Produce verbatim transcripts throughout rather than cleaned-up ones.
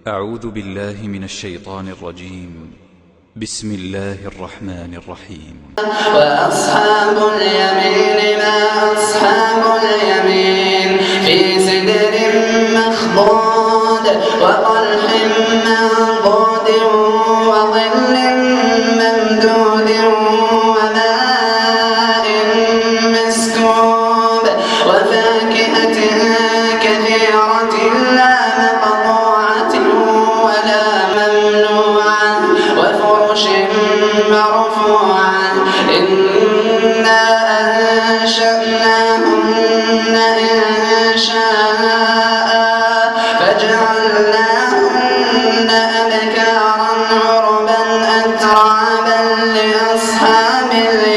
أعوذ بالله من الشيطان الرجيم. بسم الله الرحمن الرحيم. وأصحاب اليمين ما أصحاب اليمين في سدر مخضود وطلح منضود وظل ممدود وماء مسكوب وفاكهة كثيرة لا مقطوعة ولا ممنوعة وفرش مرفوعة إنا أنشأناهن إنشاء فجعلناهن أبكارا عربا أترابا لأصحاب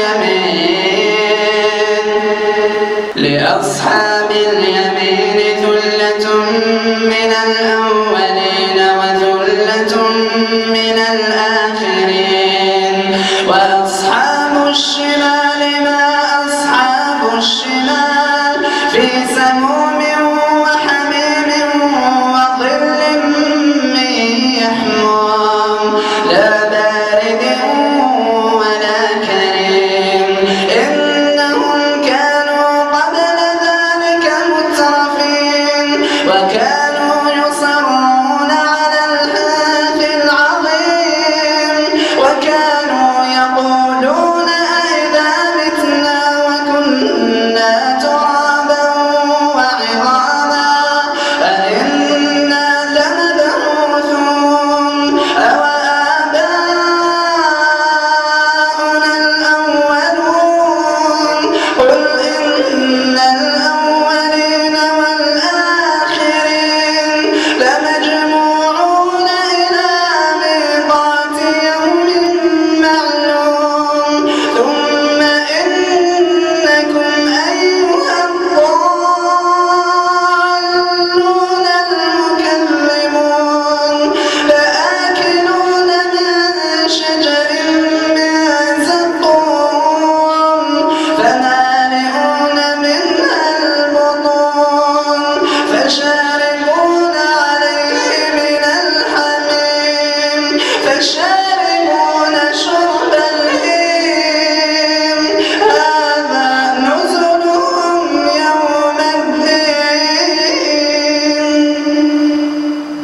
اليمين لأصحاب اليمين ثلة من الأولين وثلة من الآخرين. وأصحاب الشمال ما أصحاب الشمال في سموم وحميم وظل من يحموم لا بارد ولا كريم إنهم كانوا قبل ذلك مترفين وكانوا يصرون على الحنث العظيم وكانوا يقولون أئذا متنا وكنا ترابا وعظاما أئنا لمبعوثون أو آباؤنا الأولون قل إن الأولين والآخرين لمجموعون إلى ميقات يوم معلوم ثم إنكم أيها الضالون المكذبون لآكلون من شجر من زقوم فمالئون منها البطون فشاربون عليه من الحميم فشاربون